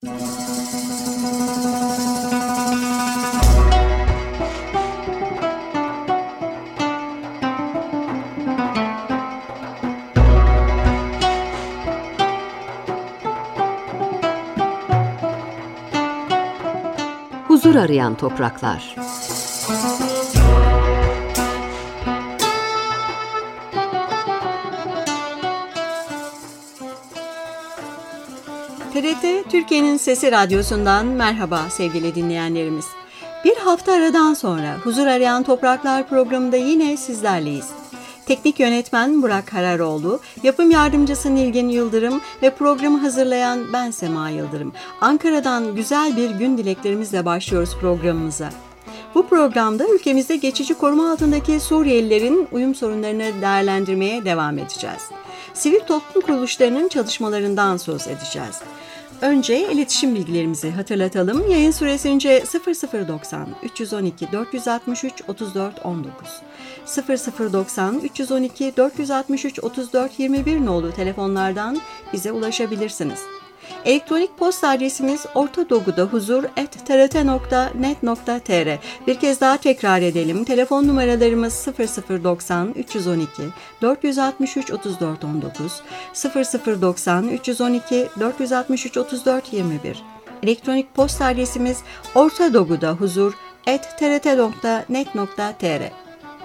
Huzur arayan topraklar. TRT Türkiye'nin Sesi Radyosu'ndan merhaba sevgili dinleyenlerimiz. Bir hafta aradan sonra Huzur Arayan Topraklar programında yine sizlerleyiz. Teknik yönetmen Burak Hararoğlu, yapım yardımcısı Nilgün Yıldırım ve programı hazırlayan ben Sema Yıldırım. Ankara'dan güzel bir gün dileklerimizle başlıyoruz programımıza. Bu programda ülkemizde geçici koruma altındaki Suriyelilerin uyum sorunlarını değerlendirmeye devam edeceğiz. Sivil toplum kuruluşlarının çalışmalarından söz edeceğiz. Önce iletişim bilgilerimizi hatırlatalım. Yayın süresince 0090 312 463 34 19 0090 312 463 34 21 nolu telefonlardan bize ulaşabilirsiniz. Elektronik posta adresimiz ortadogudahuzur@trt.net.tr. Bir kez daha tekrar edelim. Telefon numaralarımız 0090 312 463 34 19 0090 312 463 34 21. Elektronik posta adresimiz ortadogudahuzur@trt.net.tr.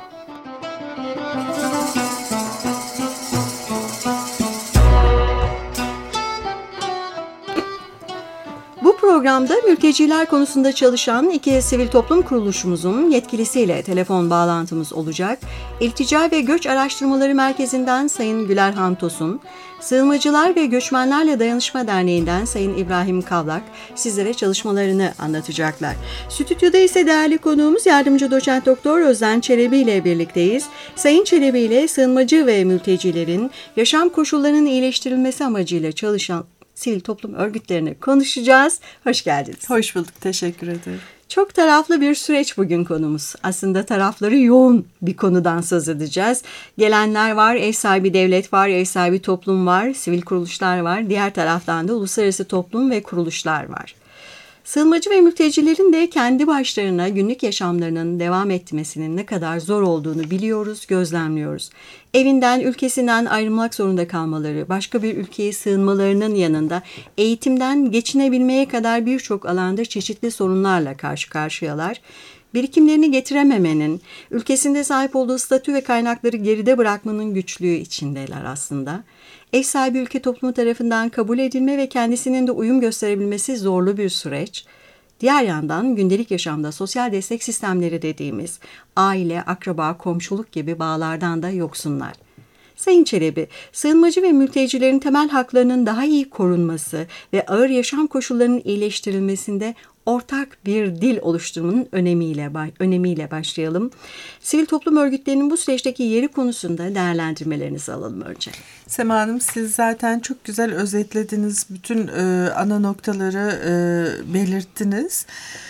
Bu programda mülteciler konusunda çalışan iki sivil toplum kuruluşumuzun yetkilisiyle telefon bağlantımız olacak. İltica ve Göç Araştırmaları Merkezi'nden Sayın Gülerhan Tosun, Sığınmacılar ve Göçmenlerle Dayanışma Derneği'nden Sayın İbrahim Kavlak sizlere çalışmalarını anlatacaklar. Stüdyoda ise değerli konuğumuz yardımcı doçent doktor Özden Çelebi ile birlikteyiz. Sayın Çelebi ile sığınmacı ve mültecilerin yaşam koşullarının iyileştirilmesi amacıyla çalışan sivil toplum örgütlerini konuşacağız. Hoş geldiniz. Hoş bulduk, teşekkür ederim. Çok taraflı bir süreç bugün konumuz. Aslında tarafları yoğun bir konudan söz edeceğiz. Gelenler var, ev sahibi devlet var, ev sahibi toplum var, sivil kuruluşlar var. Diğer taraftan da uluslararası toplum ve kuruluşlar var. Sığınmacı ve mültecilerin de kendi başlarına günlük yaşamlarının devam etmesinin ne kadar zor olduğunu biliyoruz, gözlemliyoruz. Evinden, ülkesinden ayrılmak zorunda kalmaları, başka bir ülkeye sığınmalarının yanında eğitimden geçinebilmeye kadar birçok alanda çeşitli sorunlarla karşı karşıyalar. Birikimlerini getirememenin, ülkesinde sahip olduğu statü ve kaynakları geride bırakmanın güçlüğü içindeler aslında. Ev sahibi ülke toplumu tarafından kabul edilme ve kendisinin de uyum gösterebilmesi zorlu bir süreç. Diğer yandan gündelik yaşamda sosyal destek sistemleri dediğimiz aile, akraba, komşuluk gibi bağlardan da yoksunlar. Sayın Çelebi, sığınmacı ve mültecilerin temel haklarının daha iyi korunması ve ağır yaşam koşullarının iyileştirilmesinde ortak bir dil oluşturmanın önemiyle başlayalım. Sivil toplum örgütlerinin bu süreçteki yeri konusunda değerlendirmelerinizi alalım önce. Sema Hanım, siz zaten çok güzel özetlediniz. Bütün ana noktaları belirttiniz.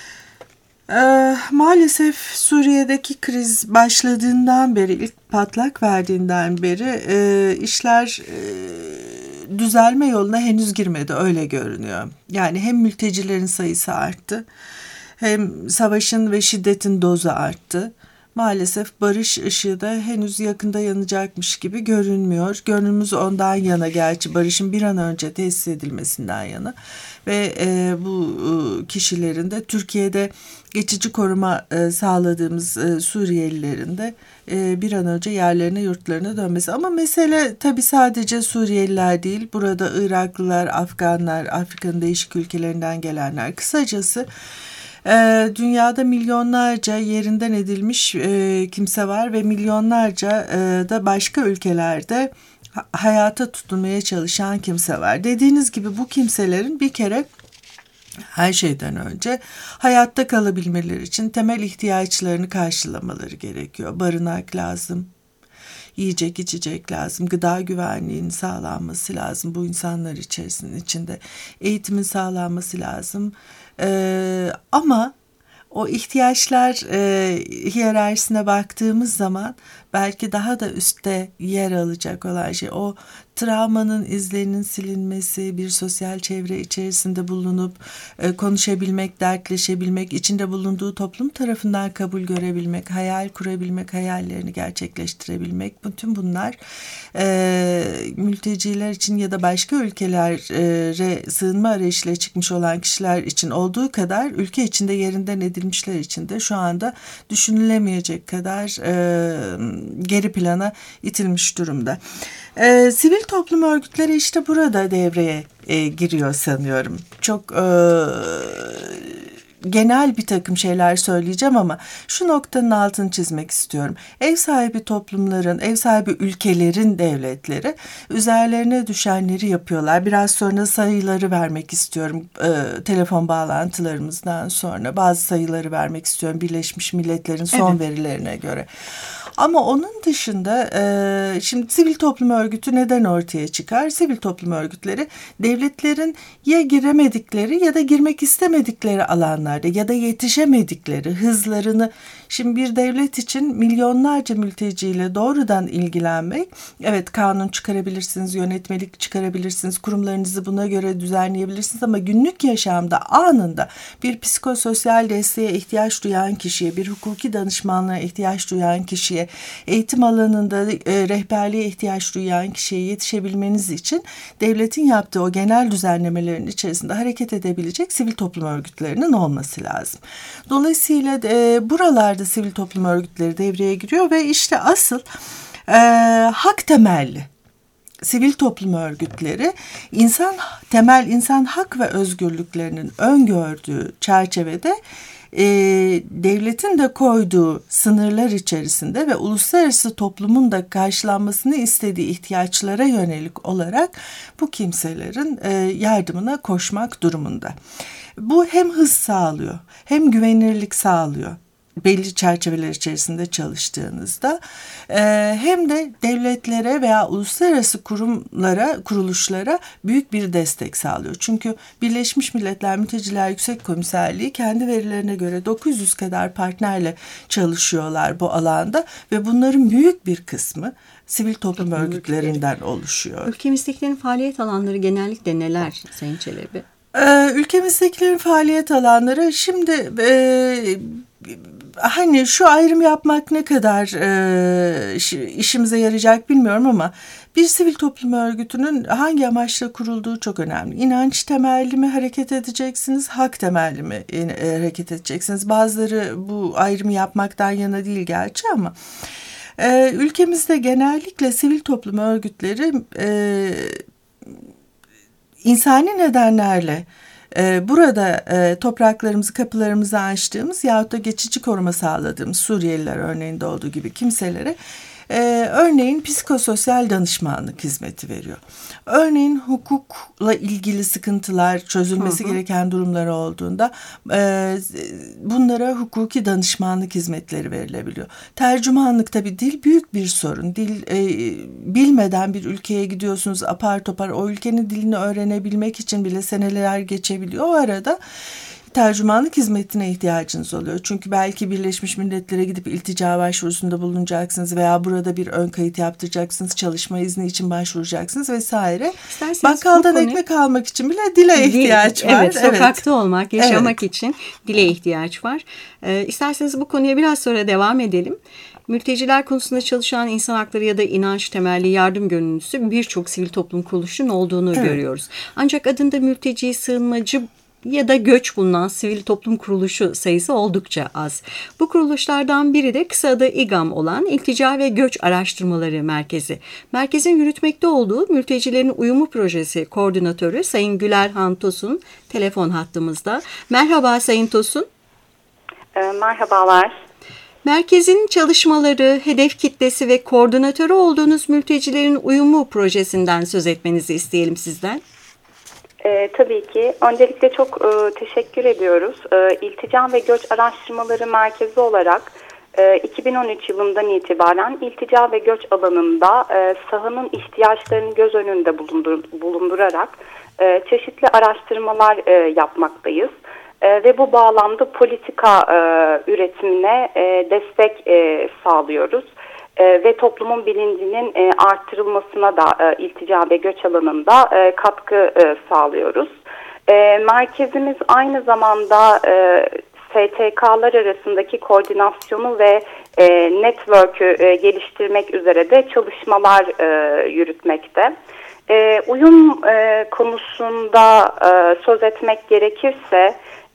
Maalesef Suriye'deki kriz başladığından beri, ilk patlak verdiğinden beri işler düzelme yoluna henüz girmedi, öyle görünüyor. Yani hem mültecilerin sayısı arttı, hem savaşın ve şiddetin dozu arttı. Maalesef barış ışığı da henüz yakında yanacakmış gibi görünmüyor. Gönlümüz ondan yana, gerçi barışın bir an önce tesis edilmesinden yana. Ve bu kişilerin de Türkiye'de geçici koruma sağladığımız Suriyelilerin de bir an önce yerlerine, yurtlarına dönmesi. Ama mesele tabii sadece Suriyeliler değil. Burada Iraklılar, Afganlar, Afrika'nın değişik ülkelerinden gelenler. Kısacası dünyada milyonlarca yerinden edilmiş kimse var ve milyonlarca da başka ülkelerde hayata tutunmaya çalışan kimse var. Dediğiniz gibi bu kimselerin bir kere her şeyden önce hayatta kalabilmeleri için temel ihtiyaçlarını karşılamaları gerekiyor. Barınak lazım, yiyecek içecek lazım, gıda güvenliğinin sağlanması lazım bu insanlar içinde, eğitimin sağlanması lazım. Ama o ihtiyaçlar hiyerarşisine baktığımız zaman belki daha da üstte yer alacak olan şey o travmanın izlerinin silinmesi, bir sosyal çevre içerisinde bulunup konuşabilmek, dertleşebilmek, içinde bulunduğu toplum tarafından kabul görebilmek, hayal kurabilmek, hayallerini gerçekleştirebilmek. Bütün bunlar mülteciler için ya da başka ülkelere sığınma arayışıyla çıkmış olan kişiler için olduğu kadar ülke içinde yerinden edilmişler için de şu anda düşünülemeyecek kadar geri plana itilmiş durumda. Sivil toplum örgütleri işte burada devreye giriyor sanıyorum. Çok genel bir takım şeyler söyleyeceğim ama şu noktanın altını çizmek istiyorum. Ev sahibi toplumların, ev sahibi ülkelerin devletleri üzerlerine düşenleri yapıyorlar. Biraz sonra sayıları vermek istiyorum. Telefon bağlantılarımızdan sonra bazı sayıları vermek istiyorum. Birleşmiş Milletler'in son verilerine göre. Ama onun dışında şimdi sivil toplum örgütü neden ortaya çıkar? Sivil toplum örgütleri devletlerin ya giremedikleri ya da girmek istemedikleri alanlarda ya da yetişemedikleri hızlarını, şimdi bir devlet için milyonlarca mülteciyle doğrudan ilgilenmek, evet kanun çıkarabilirsiniz, yönetmelik çıkarabilirsiniz, kurumlarınızı buna göre düzenleyebilirsiniz ama günlük yaşamda anında bir psikososyal desteğe ihtiyaç duyan kişiye, bir hukuki danışmanlığa ihtiyaç duyan kişiye, eğitim alanında rehberliğe ihtiyaç duyan kişiye yetişebilmeniz için devletin yaptığı o genel düzenlemelerin içerisinde hareket edebilecek sivil toplum örgütlerinin olması lazım. Dolayısıyla buralarda sivil toplum örgütleri devreye giriyor ve işte asıl hak temelli sivil toplum örgütleri temel insan hak ve özgürlüklerinin öngördüğü çerçevede devletin de koyduğu sınırlar içerisinde ve uluslararası toplumun da karşılanmasını istediği ihtiyaçlara yönelik olarak bu kimselerin yardımına koşmak durumunda. Bu hem hız sağlıyor, hem güvenilirlik sağlıyor. Belli çerçeveler içerisinde çalıştığınızda hem de devletlere veya uluslararası kuruluşlara büyük bir destek sağlıyor. Çünkü Birleşmiş Milletler Mülteciler Yüksek Komiserliği kendi verilerine göre 900 kadar partnerle çalışıyorlar bu alanda ve bunların büyük bir kısmı sivil toplum örgütlerinden oluşuyor. Ülkemizdekilerin faaliyet alanları genellikle neler Sayın Çelebi? Ülkemizdekilerin faaliyet alanları şimdi hani şu ayrım yapmak ne kadar işimize yarayacak bilmiyorum ama bir sivil toplum örgütünün hangi amaçla kurulduğu çok önemli. İnanç temelli mi hareket edeceksiniz, hak temelli mi hareket edeceksiniz? Bazıları bu ayrımı yapmaktan yana değil gerçi ama ülkemizde genellikle sivil toplum örgütleri insani nedenlerle burada topraklarımızı, kapılarımızı açtığımız yahut da geçici koruma sağladığımız Suriyeliler örneğinde olduğu gibi kimselere örneğin psikososyal danışmanlık hizmeti veriyor. Örneğin hukukla ilgili sıkıntılar, çözülmesi gereken durumlar olduğunda bunlara hukuki danışmanlık hizmetleri verilebiliyor. Tercümanlık, tabii dil büyük bir sorun. Dil bilmeden bir ülkeye gidiyorsunuz, apar topar o ülkenin dilini öğrenebilmek için bile seneler geçebiliyor. O arada tercümanlık hizmetine ihtiyacınız oluyor. Çünkü belki Birleşmiş Milletler'e gidip iltica başvurusunda bulunacaksınız veya burada bir ön kayıt yaptıracaksınız, çalışma izni için başvuracaksınız vesaire. İsterseniz bakkaldan ekmek almak için bile dile ihtiyaç var. Evet, sokakta olmak, yaşamak için dile ihtiyaç var. İsterseniz bu konuya biraz sonra devam edelim. Mülteciler konusunda çalışan insan hakları ya da inanç temelli yardım gönüllüsü birçok sivil toplum kuruluşunun olduğunu görüyoruz. Ancak adında mülteci, sığınmacı ya da göç bulunan sivil toplum kuruluşu sayısı oldukça az. Bu kuruluşlardan biri de kısa adı İGAM olan İltica ve Göç Araştırmaları Merkezi. Merkezin yürütmekte olduğu Mültecilerin Uyumu Projesi Koordinatörü Sayın Gülerhan Tosun telefon hattımızda. Merhaba Sayın Tosun. Merhabalar. Merkezin çalışmaları, hedef kitlesi ve koordinatörü olduğunuz Mültecilerin Uyumu Projesi'nden söz etmenizi isteyelim sizden. Tabii ki. Öncelikle çok teşekkür ediyoruz. İltica ve Göç Araştırmaları Merkezi olarak 2013 yılından itibaren iltica ve göç alanında sahanın ihtiyaçlarını göz önünde bulundurarak çeşitli araştırmalar yapmaktayız. Ve bu bağlamda politika üretimine destek sağlıyoruz. ve toplumun bilincinin arttırılmasına da iltica ve göç alanında katkı sağlıyoruz. Merkezimiz aynı zamanda STK'lar arasındaki koordinasyonu ve network'ü geliştirmek üzere de çalışmalar yürütmekte. Uyum konusunda söz etmek gerekirse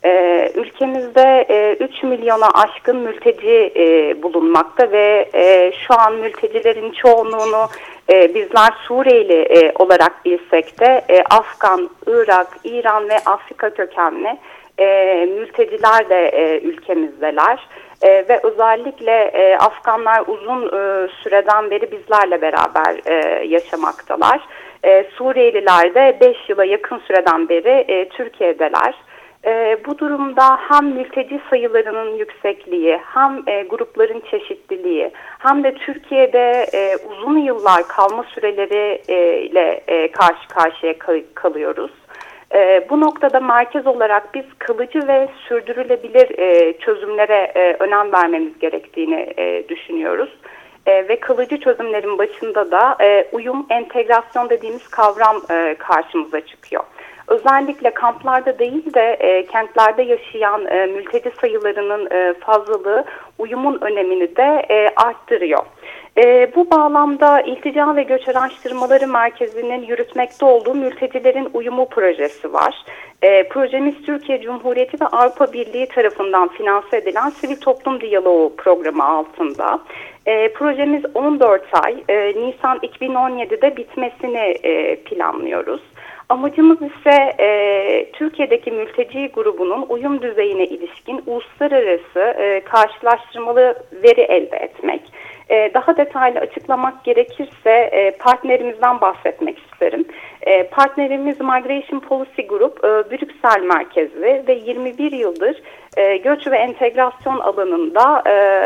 ülkemizde 3 milyona aşkın mülteci bulunmakta ve şu an mültecilerin çoğunluğunu bizler Suriyeli olarak bilsek de Afgan, Irak, İran ve Afrika kökenli mülteciler de ülkemizdeler. Ve özellikle Afganlar uzun süreden beri bizlerle beraber yaşamaktalar. Suriyeliler de 5 yıla yakın süreden beri Türkiye'deler. Bu durumda hem mülteci sayılarının yüksekliği, hem grupların çeşitliliği, hem de Türkiye'de uzun yıllar kalma süreleriyle karşı karşıya kalıyoruz. Bu noktada merkez olarak biz kalıcı ve sürdürülebilir çözümlere önem vermemiz gerektiğini düşünüyoruz. Ve kalıcı çözümlerin başında da uyum, entegrasyon dediğimiz kavram karşımıza çıkıyor. Özellikle kamplarda değil de kentlerde yaşayan mülteci sayılarının fazlalığı uyumun önemini de arttırıyor. Bu bağlamda İltica ve Göç Araştırmaları Merkezi'nin yürütmekte olduğu Mültecilerin Uyumu projesi var. Projemiz Türkiye Cumhuriyeti ve Avrupa Birliği tarafından finanse edilen Sivil Toplum Diyaloğu programı altında. Projemiz 14 ay, Nisan 2017'de bitmesini planlıyoruz. Amacımız ise Türkiye'deki mülteci grubunun uyum düzeyine ilişkin uluslararası karşılaştırmalı veri elde etmek. Daha detaylı açıklamak gerekirse partnerimizden bahsetmek isterim. Partnerimiz Migration Policy Group, Brüksel merkezli ve 21 yıldır göç ve entegrasyon alanında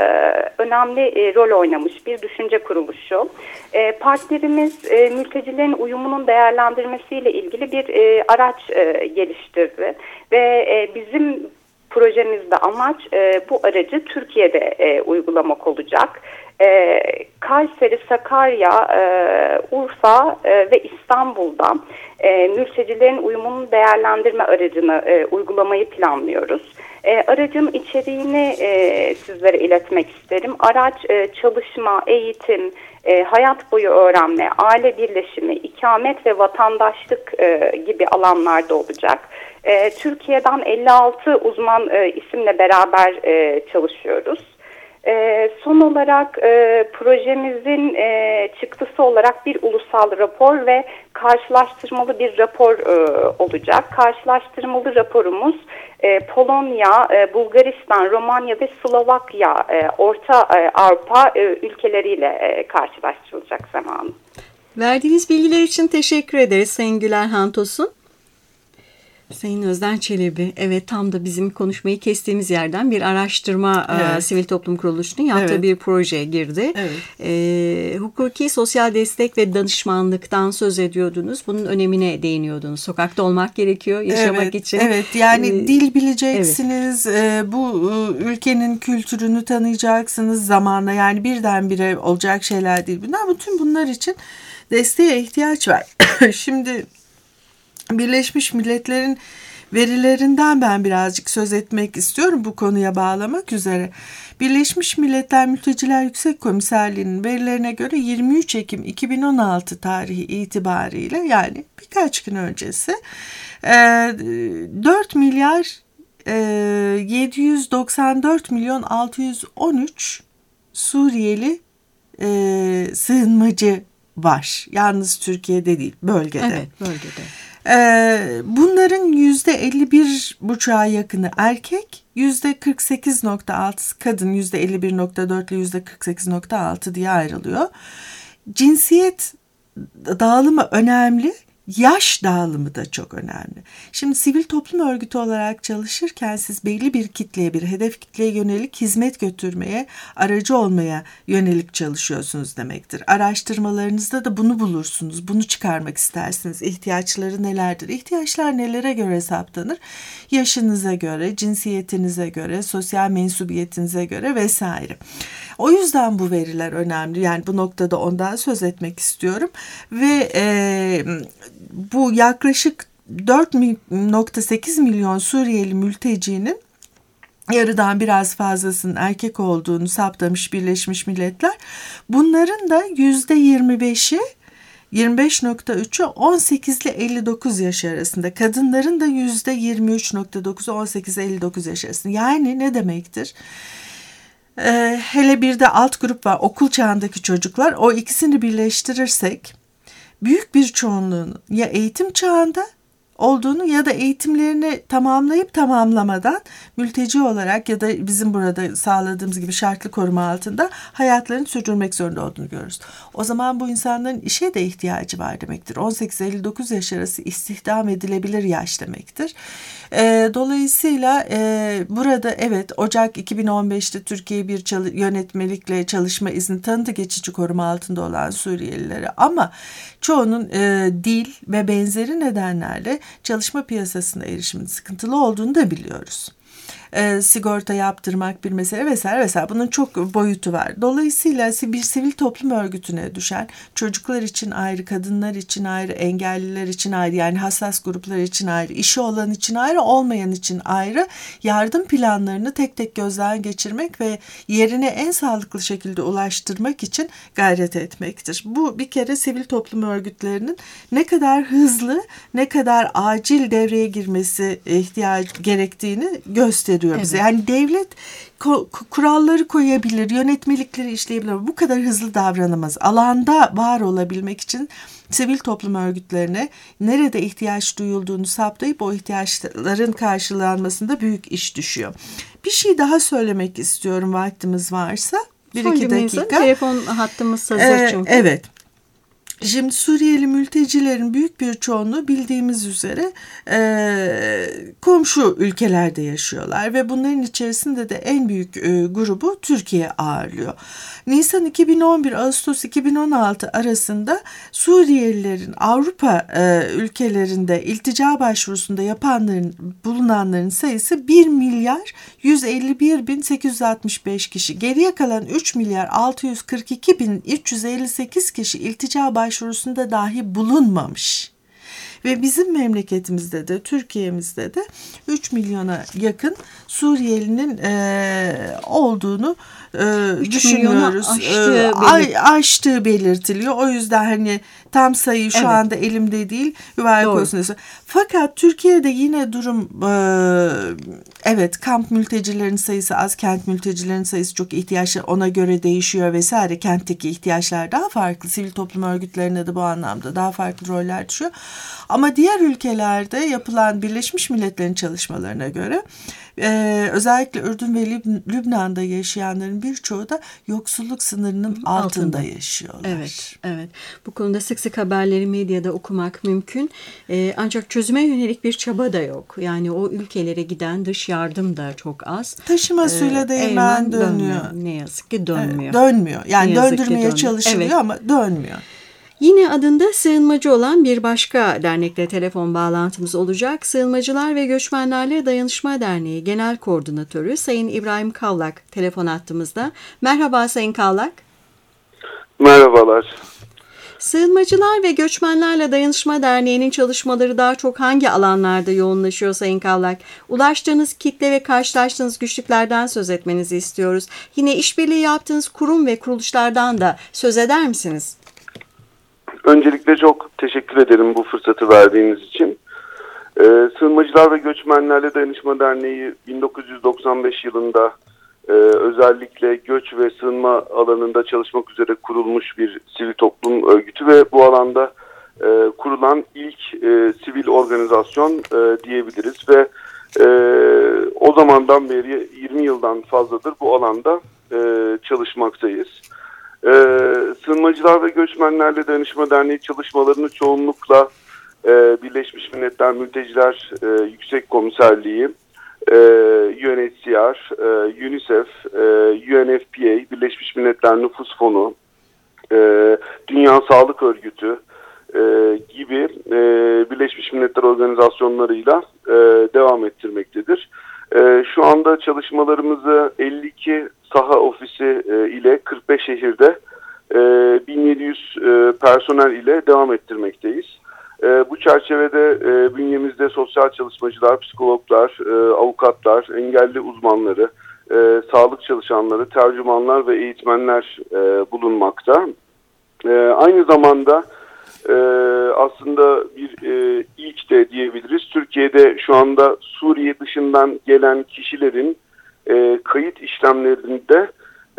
önemli rol oynamış bir düşünce kuruluşu. Partnerimiz mültecilerin uyumunun değerlendirmesiyle ilgili bir araç geliştirdi ve bizim projemizde amaç bu aracı Türkiye'de uygulamak olacak. Kayseri, Sakarya, Urfa ve İstanbul'da mültecilerin uyumunun değerlendirme aracını uygulamayı planlıyoruz. Aracın içeriğini sizlere iletmek isterim. Araç çalışma, eğitim, hayat boyu öğrenme, aile birleşimi, ikamet ve vatandaşlık gibi alanlarda olacak. Türkiye'den 56 uzman isimle beraber çalışıyoruz. Son olarak projemizin çıktısı olarak bir ulusal rapor ve karşılaştırmalı bir rapor olacak. Karşılaştırmalı raporumuz Polonya, Bulgaristan, Romanya ve Slovakya, Orta Avrupa ülkeleriyle karşılaştırılacak zamanı. Verdiğiniz bilgiler için teşekkür ederiz Sayın Güler Hantosun. Sayın Özden Çelebi, evet tam da bizim konuşmayı kestiğimiz yerden bir araştırma Sivil Toplum Kuruluşu'nun yaptığı bir projeye girdi. Evet. Hukuki sosyal destek ve danışmanlıktan söz ediyordunuz. Bunun önemine değiniyordunuz. Sokakta olmak gerekiyor yaşamak için. Evet, yani dil bileceksiniz, bu ülkenin kültürünü tanıyacaksınız zamanla. Yani birdenbire olacak şeyler değil bunlar. Bütün bunlar için desteğe ihtiyaç var. Şimdi Birleşmiş Milletler'in verilerinden ben birazcık söz etmek istiyorum bu konuya bağlamak üzere. Birleşmiş Milletler Mülteciler Yüksek Komiserliği'nin verilerine göre 23 Ekim 2016 tarihi itibariyle yani birkaç gün öncesi 4 milyar 794 milyon 613 Suriyeli sığınmacı var. Yalnız Türkiye'de değil, bölgede. Evet, bölgede. Bunların %51,5'a yakını erkek, %48,6'sı kadın, %51,4 ile %48,6 diye ayrılıyor. Cinsiyet dağılımı önemli. yaş dağılımı da çok önemli. Şimdi sivil toplum örgütü olarak çalışırken siz belli bir kitleye, bir hedef kitleye yönelik hizmet götürmeye, aracı olmaya yönelik çalışıyorsunuz demektir. Araştırmalarınızda da bunu bulursunuz, bunu çıkarmak istersiniz. İhtiyaçları nelerdir? İhtiyaçlar nelere göre saptanır? Yaşınıza göre, cinsiyetinize göre, sosyal mensubiyetinize göre vesaire. O yüzden bu veriler önemli. Yani bu noktada ondan söz etmek istiyorum. Ve bu yaklaşık 4,8 milyon Suriyeli mültecinin yarıdan biraz fazlasının erkek olduğunu saptamış Birleşmiş Milletler. Bunların da %25'i 25,3'ü 18 ile 59 yaş arasında. Kadınların da %23,9'u 18 ile 59 yaş arasında. Yani ne demektir? Hele bir de alt grup var, okul çağındaki çocuklar. O ikisini birleştirirsek büyük bir çoğunluğunun ya eğitim çağında olduğunu ya da eğitimlerini tamamlayıp tamamlamadan mülteci olarak ya da bizim burada sağladığımız gibi şartlı koruma altında hayatlarını sürdürmek zorunda olduğunu görürüz. O zaman bu insanların işe de ihtiyacı var demektir. 18-59 yaş arası istihdam edilebilir yaş demektir. Dolayısıyla burada evet Ocak 2015'te Türkiye bir yönetmelikle çalışma izni tanıdı geçici koruma altında olan Suriyelilere, ama çoğunun dil ve benzeri nedenlerle çalışma piyasasına erişimin sıkıntılı olduğunu da biliyoruz. Sigorta yaptırmak bir mesele vesaire vesaire. Bunun çok boyutu var. Dolayısıyla bir sivil toplum örgütüne düşen çocuklar için ayrı, kadınlar için ayrı, engelliler için ayrı, yani hassas gruplar için ayrı, işi olan için ayrı, olmayan için ayrı yardım planlarını tek tek gözden geçirmek ve yerine en sağlıklı şekilde ulaştırmak için gayret etmektir. Bu bir kere sivil toplum örgütlerinin ne kadar hızlı, ne kadar acil devreye girmesi gerektiğini gösteriyor bize. Evet. Yani devlet kuralları koyabilir, yönetmelikleri işleyebilir. Bu kadar hızlı davranamaz. Alanda var olabilmek için sivil toplum örgütlerine nerede ihtiyaç duyulduğunu saptayıp o ihtiyaçların karşılanmasında büyük iş düşüyor. Bir şey daha söylemek istiyorum vaktimiz varsa. 1-2 dakika. Telefon hattımız hazır çünkü. Evet. Şimdi Suriyeli mültecilerin büyük bir çoğunluğu bildiğimiz üzere komşu ülkelerde yaşıyorlar ve bunların içerisinde de en büyük grubu Türkiye ağırlıyor. Nisan 2011 Ağustos 2016 arasında Suriyelilerin Avrupa ülkelerinde iltica başvurusunda bulunanların sayısı 1 milyar 151 bin 865 kişi. Geriye kalan 3 milyar 642 bin 358 kişi iltica başvurusunda dahi bulunmamış. Ve bizim memleketimizde de, Türkiye'mizde de 3 milyona yakın Suriyelinin olduğunu düşünüyoruz. Aştığı belirtiliyor. O yüzden hani tam sayı şu anda elimde değil. Fakat Türkiye'de yine durum evet, kamp mültecilerin sayısı az, kent mültecilerin sayısı çok, ihtiyaçlar ona göre değişiyor vesaire. Kentteki ihtiyaçlar daha farklı. Sivil toplum örgütlerine de bu anlamda daha farklı roller düşüyor. Ama diğer ülkelerde yapılan Birleşmiş Milletler'in çalışmalarına göre özellikle Ürdün ve Lübnan'da yaşayanların birçoğu da yoksulluk sınırının altında yaşıyorlar. Evet. Bu konuda sık sık haberleri medyada okumak mümkün. Ancak çözüme yönelik bir çaba da yok. Yani o ülkelere giden dış yardım da çok az. Taşıma suyla değirmen dönüyor. Ne yazık ki dönmüyor. Dönmüyor. Yani döndürmeye çalışılıyor ama dönmüyor. Yine adında sığınmacı olan bir başka dernekle telefon bağlantımız olacak. Sığınmacılar ve Göçmenlerle Dayanışma Derneği Genel Koordinatörü Sayın İbrahim Kavlak telefon hattımızda. Merhaba Sayın Kavlak. Merhabalar. Sığınmacılar ve Göçmenlerle Dayanışma Derneği'nin çalışmaları daha çok hangi alanlarda yoğunlaşıyor Sayın Kavlak? Ulaştığınız kitle ve karşılaştığınız güçlüklerden söz etmenizi istiyoruz. Yine işbirliği yaptığınız kurum ve kuruluşlardan da söz eder misiniz? Öncelikle çok teşekkür ederim bu fırsatı verdiğiniz için. Sığınmacılar ve Göçmenlerle Dayanışma Derneği 1995 yılında özellikle göç ve sığınma alanında çalışmak üzere kurulmuş bir sivil toplum örgütü ve bu alanda kurulan ilk sivil organizasyon diyebiliriz ve o zamandan beri 20 yıldan fazladır bu alanda çalışmaktayız. Sığınmacılar ve Göçmenlerle Dayanışma Derneği çalışmalarını çoğunlukla Birleşmiş Milletler Mülteciler Yüksek Komiserliği, UNHCR, UNICEF, UNFPA, Birleşmiş Milletler Nüfus Fonu, Dünya Sağlık Örgütü gibi Birleşmiş Milletler organizasyonlarıyla devam ettirmektedir. Şu anda çalışmalarımızı 52 saha ofisi ile 45 şehirde 1700 personel ile devam ettirmekteyiz. Bu çerçevede bünyemizde sosyal çalışmacılar, psikologlar, avukatlar, engelli uzmanları, sağlık çalışanları, tercümanlar ve eğitmenler bulunmakta. Aynı zamanda aslında bir ilk de diyebiliriz. Türkiye'de şu anda Suriye dışından gelen kişilerin kayıt işlemlerinde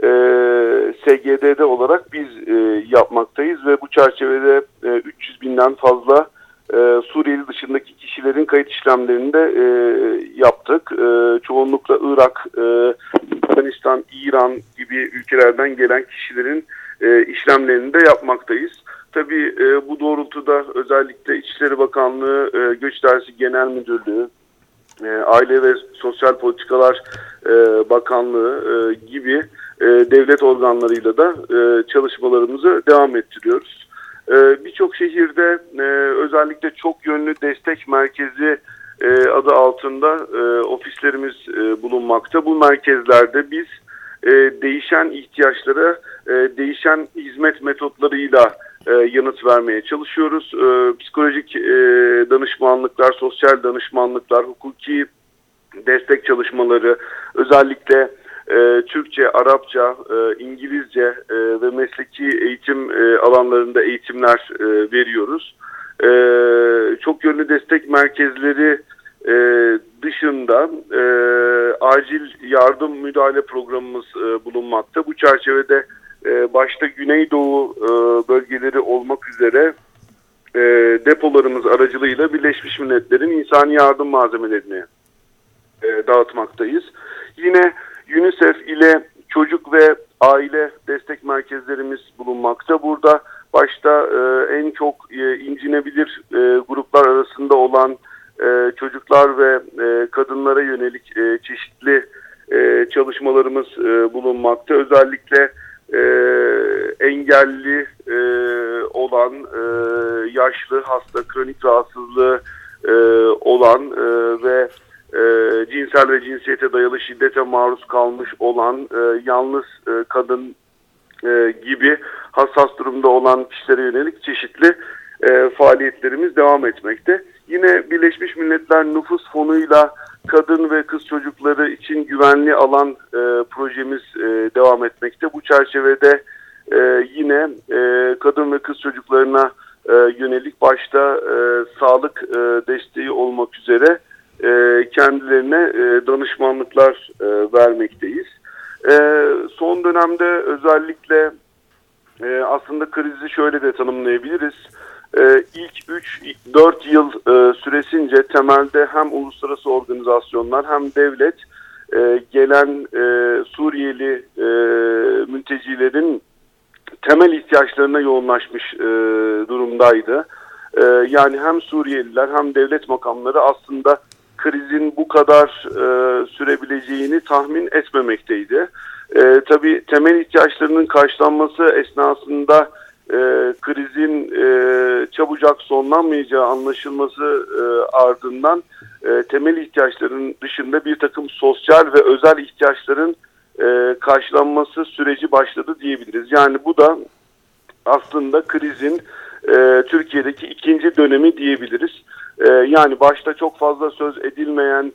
SGD'de olarak biz yapmaktayız ve bu çerçevede 300 binden fazla Suriyeli dışındaki kişilerin kayıt işlemlerini de yaptık. Çoğunlukla Irak, Afganistan, İran gibi ülkelerden gelen kişilerin işlemlerini de yapmaktayız. Tabii bu doğrultuda özellikle İçişleri Bakanlığı, Göç İdaresi Genel Müdürlüğü, Aile ve Sosyal Politikalar Bakanlığı gibi devlet organlarıyla da çalışmalarımızı devam ettiriyoruz. Birçok şehirde özellikle çok yönlü destek merkezi adı altında ofislerimiz bulunmakta. Bu merkezlerde biz değişen ihtiyaçlara değişen hizmet metotlarıyla yanıt vermeye çalışıyoruz. Psikolojik danışmanlıklar, sosyal danışmanlıklar, hukuki destek çalışmaları, özellikle Türkçe, Arapça, İngilizce ve mesleki eğitim alanlarında eğitimler veriyoruz. Çok yönlü destek merkezleri dışında acil yardım müdahale programımız bulunmakta. Bu çerçevede başta Güneydoğu bölgeleri olmak üzere depolarımız aracılığıyla Birleşmiş Milletler'in insani yardım malzemelerini dağıtmaktayız. Yine UNICEF ile çocuk ve aile destek merkezlerimiz bulunmakta. Burada başta en çok incinebilir gruplar arasında olan çocuklar ve kadınlara yönelik çeşitli çalışmalarımız bulunmakta. Özellikle engelli olan, yaşlı, hasta, kronik rahatsızlığı olan ve cinsel ve cinsiyete dayalı şiddete maruz kalmış olan, yalnız kadın gibi hassas durumda olan kişilere yönelik çeşitli faaliyetlerimiz devam etmekte. Yine Birleşmiş Milletler Nüfus Fonu'yla kadın ve kız çocukları için güvenli alan projemiz devam etmekte. Bu çerçevede yine kadın ve kız çocuklarına yönelik başta sağlık desteği olmak üzere kendilerine danışmanlıklar vermekteyiz. Son dönemde özellikle aslında krizi şöyle de tanımlayabiliriz. İlk 3-4 yıl süresince temelde hem uluslararası organizasyonlar hem devlet gelen Suriyeli mültecilerin temel ihtiyaçlarına yoğunlaşmış durumdaydı. Yani hem Suriyeliler hem devlet makamları aslında krizin bu kadar sürebileceğini tahmin etmemekteydi. Tabii temel ihtiyaçlarının karşılanması esnasında krizin çabucak sonlanmayacağı anlaşılması ardından temel ihtiyaçların dışında bir takım sosyal ve özel ihtiyaçların karşılanması süreci başladı diyebiliriz. Yani bu da aslında krizin Türkiye'deki ikinci dönemi diyebiliriz. Yani başta çok fazla söz edilmeyen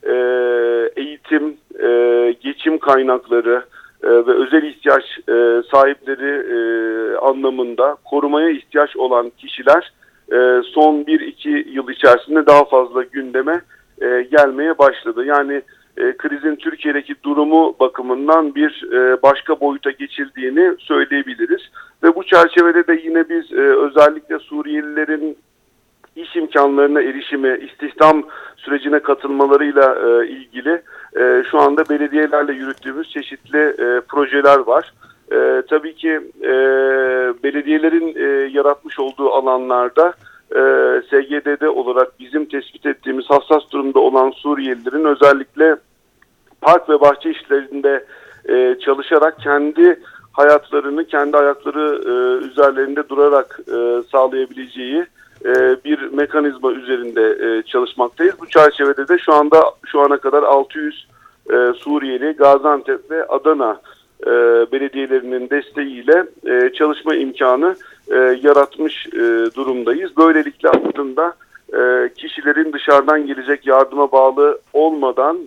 eğitim, geçim kaynakları ve özel ihtiyaç sahipleri anlamında korumaya ihtiyaç olan kişiler son 1-2 yıl içerisinde daha fazla gündeme gelmeye başladı. Yani krizin Türkiye'deki durumu bakımından bir başka boyuta geçildiğini söyleyebiliriz. Ve bu çerçevede de yine biz özellikle Suriyelilerin iş imkanlarına erişimi, istihdam sürecine katılmalarıyla ilgili şu anda belediyelerle yürüttüğümüz çeşitli projeler var. Tabii ki belediyelerin yaratmış olduğu alanlarda SGD'de olarak bizim tespit ettiğimiz hassas durumda olan Suriyelilerin özellikle park ve bahçe işlerinde çalışarak kendi hayatlarını kendi ayakları üzerlerinde durarak sağlayabileceği bir mekanizma üzerinde çalışmaktayız. Bu çerçevede de şu ana kadar 600 Suriyeli Gaziantep ve Adana belediyelerinin desteğiyle çalışma imkanı yaratmış durumdayız. Böylelikle aslında kişilerin dışarıdan gelecek yardıma bağlı olmadan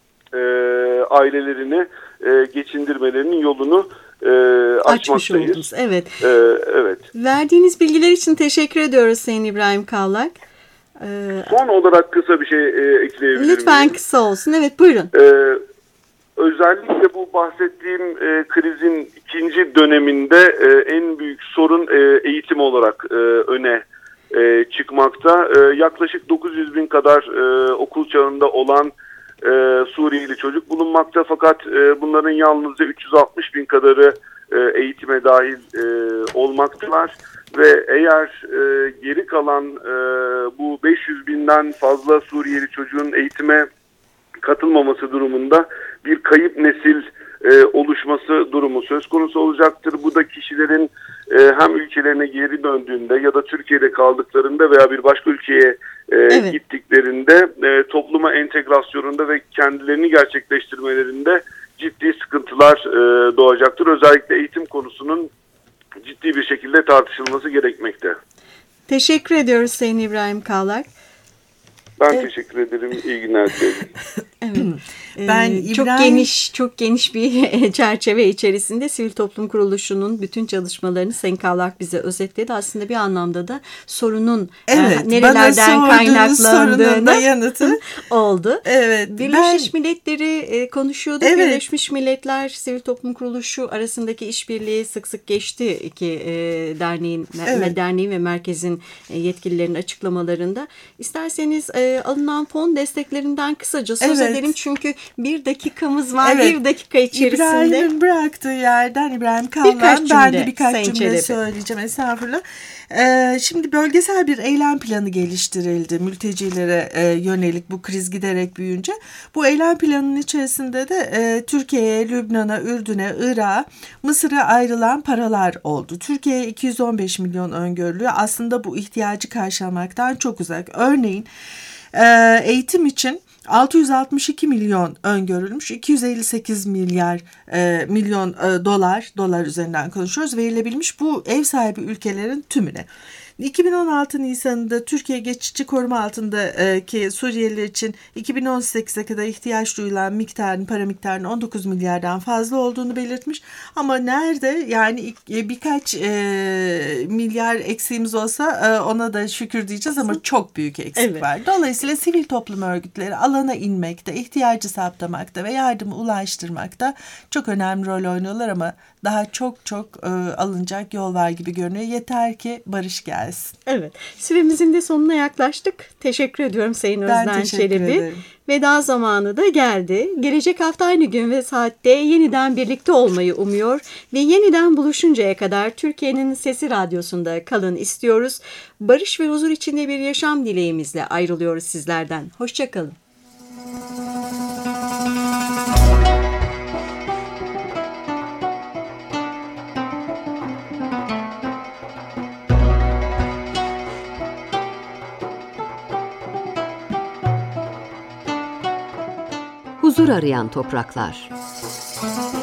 ailelerini geçindirmelerinin yolunu açmış açmaktayız. oldunuz. Evet. Evet. Verdiğiniz bilgiler için teşekkür ediyoruz Sayın İbrahim Kallak. Son olarak kısa bir şey ekleyebilir miyim? Lütfen kısa olsun. Evet, buyurun. Özellikle bu bahsettiğim krizin ikinci döneminde en büyük sorun eğitim olarak öne çıkmakta. Yaklaşık 900 bin kadar okul çağında olan Suriyeli çocuk bulunmakta, fakat bunların yalnızca 360 bin kadarı eğitime dahil olmaktalar ve eğer geri kalan bu 500 binden fazla Suriyeli çocuğun eğitime katılmaması durumunda bir kayıp nesil oluşması durumu söz konusu olacaktır. Bu da kişilerin hem ülkelerine geri döndüğünde ya da Türkiye'de kaldıklarında veya bir başka ülkeye gittiklerinde topluma entegrasyonunda ve kendilerini gerçekleştirmelerinde ciddi sıkıntılar doğacaktır. Özellikle eğitim konusunun ciddi bir şekilde tartışılması gerekmekte. Teşekkür ediyoruz Sayın İbrahim Kallak. Ben teşekkür ederim. İyi günler dilerim. Evet. Çok geniş bir çerçeve içerisinde Sivil Toplum Kuruluşu'nun bütün çalışmalarını Sayın Kallak bize özetledi. Aslında bir anlamda da sorunun nerelerden kaynaklandığını yanıtı oldu. Evet. Birleşmiş Milletleri konuşuyorduk. Evet. Birleşmiş Milletler Sivil Toplum Kuruluşu arasındaki işbirliği sık sık geçti iki derneğin ve merkezin yetkililerinin açıklamalarında. İsterseniz alınan fon desteklerinden kısaca söz edelim. Çünkü bir dakikamız var. Evet. Bir dakika içerisinde. İbrahim'in bıraktığı yerden İbrahim Kallak'ın ben de birkaç cümle söyleyeceğim. Estağfurullah. Şimdi bölgesel bir eylem planı geliştirildi mültecilere yönelik bu kriz giderek büyüyünce. Bu eylem planının içerisinde de Türkiye'ye, Lübnan'a, Ürdün'e, Irak'a, Mısır'a ayrılan paralar oldu. Türkiye'ye 215 milyon öngörülüyor. Aslında bu ihtiyacı karşılamaktan çok uzak. Örneğin eğitim için 662 milyon öngörülmüş, 258 milyon dolar üzerinden konuşuyoruz, verilebilmiş bu ev sahibi ülkelerin tümüne. 2016 Nisan'ında Türkiye geçici koruma altındaki Suriyeliler için 2018'e kadar ihtiyaç duyulan para miktarının 19 milyardan fazla olduğunu belirtmiş. Ama nerede yani birkaç milyar eksiğimiz olsa ona da şükür diyeceğiz ama çok büyük eksik var. Dolayısıyla sivil toplum örgütleri alana inmekte, ihtiyacı saptamakta ve yardımı ulaştırmakta çok önemli rol oynuyorlar ama daha çok alınacak yol var gibi görünüyor. Yeter ki barış gelsin. Evet. Süremizin de sonuna yaklaştık. Teşekkür ediyorum Sayın Özden Çelebi. Veda zamanı da geldi. Gelecek hafta aynı gün ve saatte yeniden birlikte olmayı umuyor ve yeniden buluşuncaya kadar Türkiye'nin Sesi Radyosu'nda kalın istiyoruz. Barış ve huzur içinde bir yaşam dileğimizle ayrılıyoruz sizlerden. Hoşça kalın. Huzur arayan topraklar.